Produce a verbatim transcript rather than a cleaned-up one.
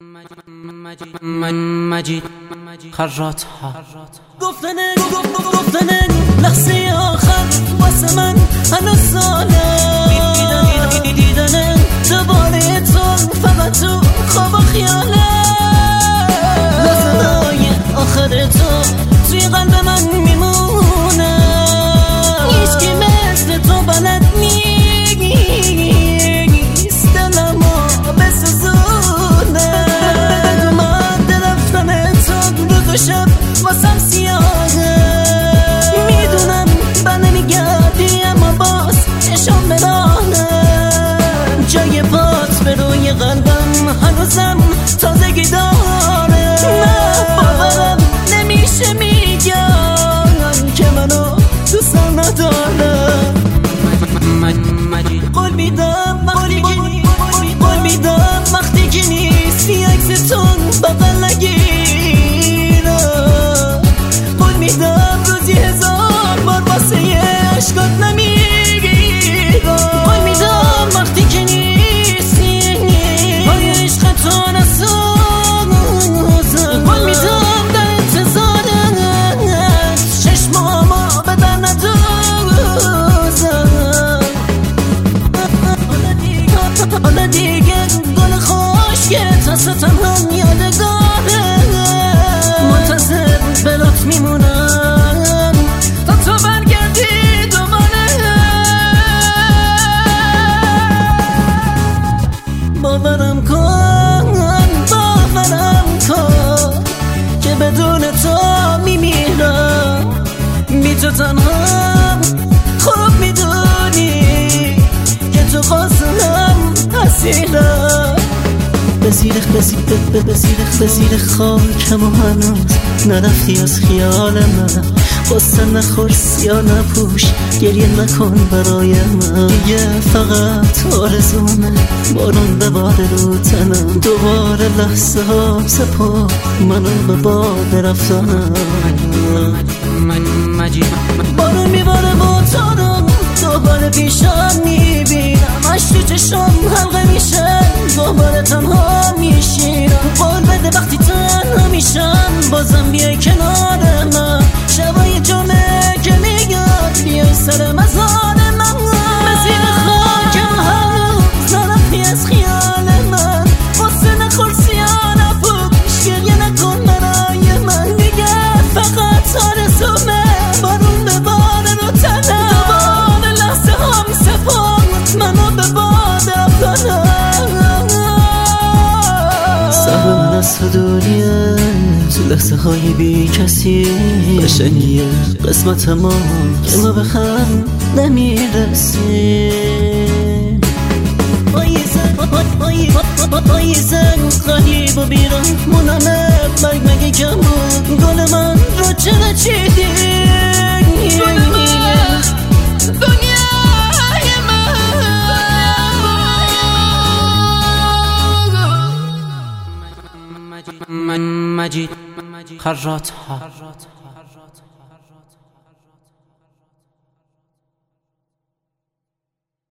مجید خرات ها گفتن گفتن لحظه آخر واسه من هنوز ساله دیدن دوباره تو فقط تو خواب و خیاله لحظه های آخر تو توی قلب من میمونه هیچکی مثل تو بلد نیست دلمو بسوزونه بدون من رفتن تو روز و شب واسم سیاهه میدونم بر نمیگردی اما باز چشم به راهه جای پات به روی قلبم هنوزم تازگی داره نه باورم نمیشه میگم که منو دوست ندارم قول میدم قول میدم وقتی که نیستی عکستون بغل نگیرم قول میدم روزی هزار بار واسه عشقات نمیگیرم قول میدم وقتی که نیستی پای عشقتون نسازم قول میدم در انتظارت چشمامو به در ندازم حالا دیگه گل خوشگلت واسطم هم یادگاره منتظر برات میمونم تا تو برگردی دوباره باورم کن باورم کن که بدون تو میمیرم بی تو تنها خوب میدونی که تو قاسم اسیرم بزیرخ بزیرخ بزیرخ بزیرخ خاکم و هنوز نرفتی از خیال من قصه نخور سیاه نپوش گریه نکن برای من دیگه فقط آرزومه بارون بباره رو تنم دوباره لحظه ها سپار منو به باد رفتنم بارون میباره با تارم دوباره پیشم میبینم عشق تو چشم حلقه میشه دوباره تنها میشیرم قول بده وقتی تنها میشم بازم بیای کنار من شبای جمعه که میگاد بیای سر مزار من مسیر خاکم هنوز نرفتی از خیال من واسه نخور سیاه نپوش گریه نکن برای من دیگه فقط آرزومه بارون به بار رو تنم دوباره لحظه هم سپرد منو به باد رفتنم سر من از تو دوریه تو لحظه های بی کسی قشنگیه قسمت ما که ما به هم نمیرسیم پاییزن غریب و بیران مونمه برگ مگه کم بود گل من رو چرا چیدی مجید خرات ها